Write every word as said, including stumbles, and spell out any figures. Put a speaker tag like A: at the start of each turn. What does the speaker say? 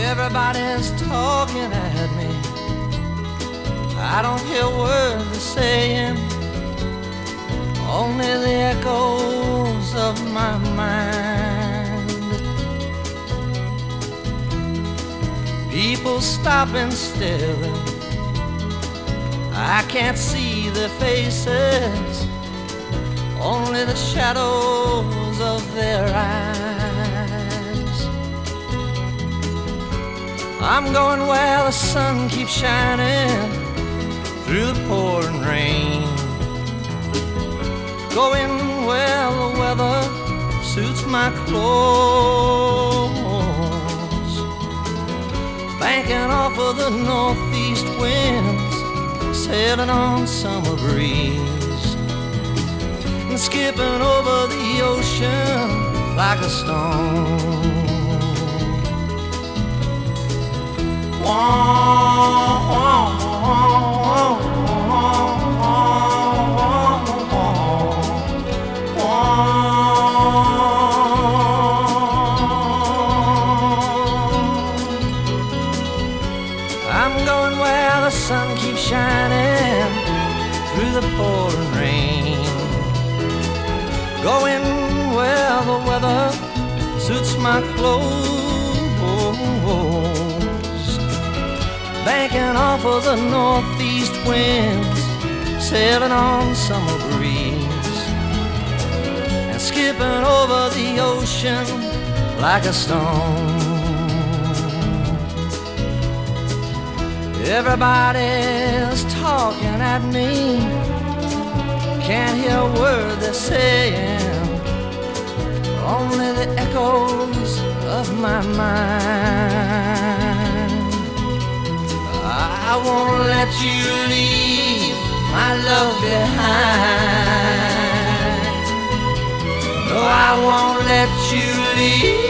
A: Everybody's talking at me. I don't hear words they're saying, only the echoes of my mind. People stopping still, I can't see their faces, only the shadows of their eyes. I'm going where the sun keeps shining through the pouring rain, going where the weather suits my clothes, banking off of the northeast winds, sailing on summer breeze, and skipping over the ocean like a stone. Wah, wah, wah, I'm going where the sun keeps shining through the pouring rain, going where the weather suits my clothes, banking off of the northeast winds, sailing on summer breeze, and skipping over the ocean like a stone. Everybody's talking at me, can't hear a word they're saying, only the echoes of my mind. I won't let you leave my love behind. No, I won't let you leave